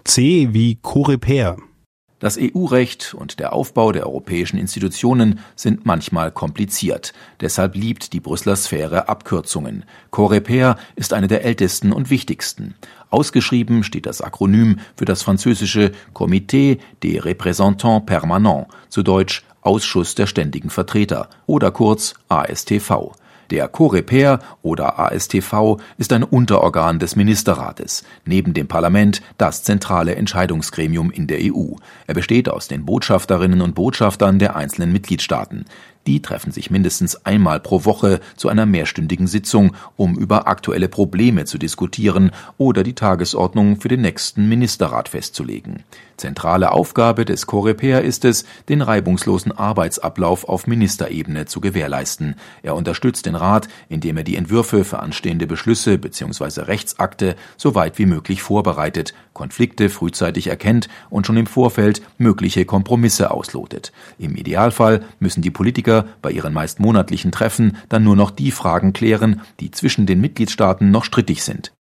C wie Coreper. Das EU-Recht und der Aufbau der europäischen Institutionen sind manchmal kompliziert. Deshalb liebt die Brüsseler Sphäre Abkürzungen. Coreper ist eine der ältesten und wichtigsten. Ausgeschrieben steht das Akronym für das französische Comité des Représentants Permanents, zu Deutsch Ausschuss der ständigen Vertreter oder kurz AStV. Der Coreper oder AStV ist ein Unterorgan des Ministerrates, neben dem Parlament das zentrale Entscheidungsgremium in der EU. Er besteht aus den Botschafterinnen und Botschaftern der einzelnen Mitgliedstaaten. Die treffen sich mindestens einmal pro Woche zu einer mehrstündigen Sitzung, um über aktuelle Probleme zu diskutieren oder die Tagesordnung für den nächsten Ministerrat festzulegen. Zentrale Aufgabe des Coreper ist es, den reibungslosen Arbeitsablauf auf Ministerebene zu gewährleisten. Er unterstützt den Rat, indem er die Entwürfe für anstehende Beschlüsse bzw. Rechtsakte so weit wie möglich vorbereitet, Konflikte frühzeitig erkennt und schon im Vorfeld mögliche Kompromisse auslotet. Im Idealfall müssen die Politiker bei ihren meist monatlichen Treffen dann nur noch die Fragen klären, die zwischen den Mitgliedstaaten noch strittig sind.